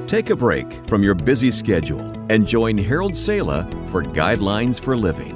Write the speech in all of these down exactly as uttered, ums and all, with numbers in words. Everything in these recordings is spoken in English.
Take a break from your busy schedule and join Harold Sala for Guidelines for Living.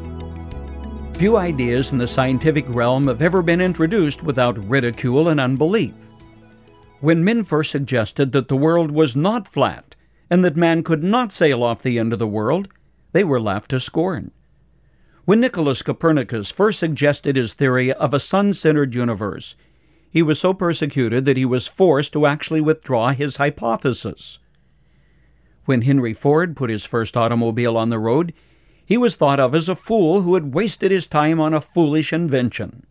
Few ideas in the scientific realm have ever been introduced without ridicule and unbelief. When men first suggested that the world was not flat and that man could not sail off the end of the world, they were laughed to scorn. When Nicholas Copernicus first suggested his theory of a sun-centered universe, he was so persecuted that he was forced to actually withdraw his hypothesis. When Henry Ford put his first automobile on the road, he was thought of as a fool who had wasted his time on a foolish invention.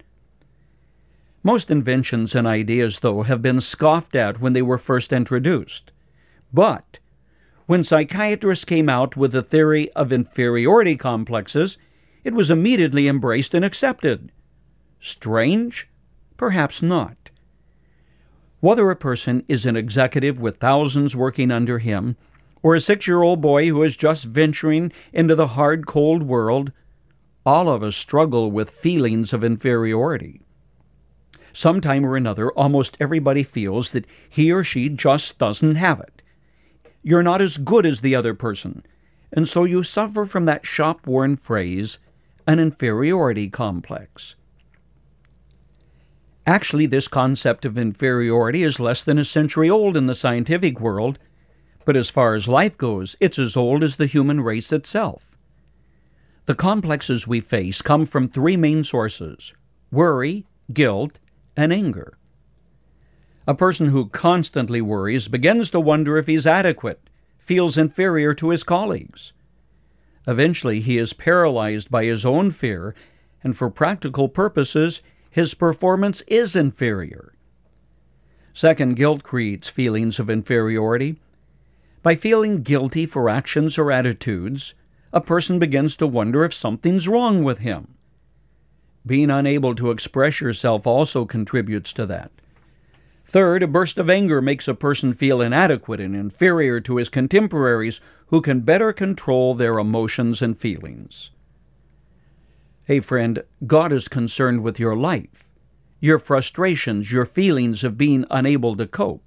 Most inventions and ideas, though, have been scoffed at when they were first introduced. But when psychiatrists came out with the theory of inferiority complexes, it was immediately embraced and accepted. Strange? Perhaps not. Whether a person is an executive with thousands working under him, or a six-year-old boy who is just venturing into the hard, cold world, all of us struggle with feelings of inferiority. Sometime or another, almost everybody feels that he or she just doesn't have it. You're not as good as the other person, and so you suffer from that shop-worn phrase, an inferiority complex. Actually, this concept of inferiority is less than a century old in the scientific world, but as far as life goes, it's as old as the human race itself. The complexes we face come from three main sources: worry, guilt, and anger. A person who constantly worries begins to wonder if he's adequate, feels inferior to his colleagues. Eventually, he is paralyzed by his own fear, and for practical purposes, his performance is inferior. Second, guilt creates feelings of inferiority. By feeling guilty for actions or attitudes, a person begins to wonder if something's wrong with him. Being unable to express yourself also contributes to that. Third, a burst of anger makes a person feel inadequate and inferior to his contemporaries who can better control their emotions and feelings. Hey friend, God is concerned with your life, your frustrations, your feelings of being unable to cope.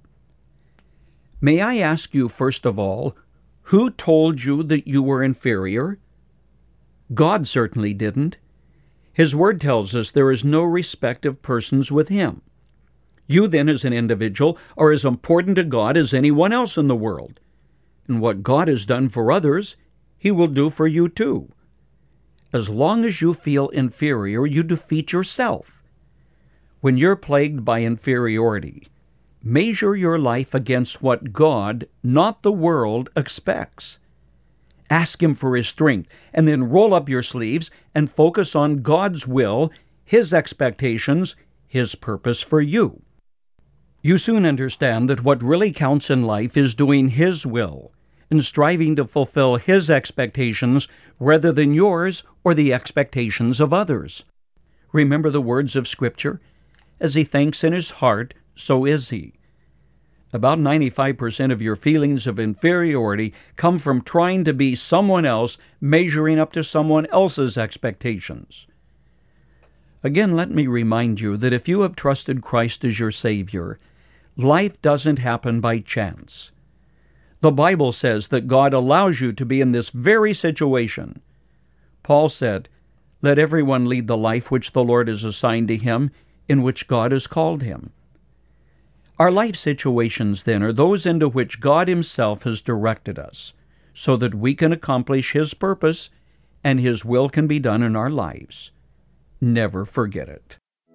May I ask you, first of all, who told you that you were inferior? God certainly didn't. His Word tells us there is no respect of persons with Him. You then, as an individual, are as important to God as anyone else in the world. And what God has done for others, He will do for you too. As long as you feel inferior, you defeat yourself. When you're plagued by inferiority, measure your life against what God, not the world, expects. Ask Him for His strength, and then roll up your sleeves and focus on God's will, His expectations, His purpose for you. You soon understand that what really counts in life is doing His will and striving to fulfill His expectations rather than yours or the expectations of others. Remember the words of Scripture? As he thinks in his heart, so is he. About ninety-five percent of your feelings of inferiority come from trying to be someone else, measuring up to someone else's expectations. Again, let me remind you that if you have trusted Christ as your Savior, life doesn't happen by chance. The Bible says that God allows you to be in this very situation. Paul said, "Let everyone lead the life which the Lord has assigned to him, in which God has called him." Our life situations, then, are those into which God Himself has directed us, so that we can accomplish His purpose and His will can be done in our lives. Never forget it.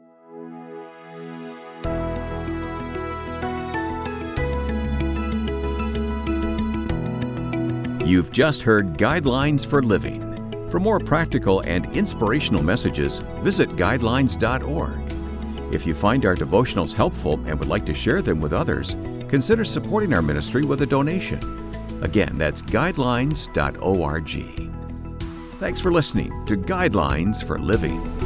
You've just heard Guidelines for Living. For more practical and inspirational messages, visit guidelines dot org. If you find our devotionals helpful and would like to share them with others, consider supporting our ministry with a donation. Again, that's guidelines dot org. Thanks for listening to Guidelines for Living.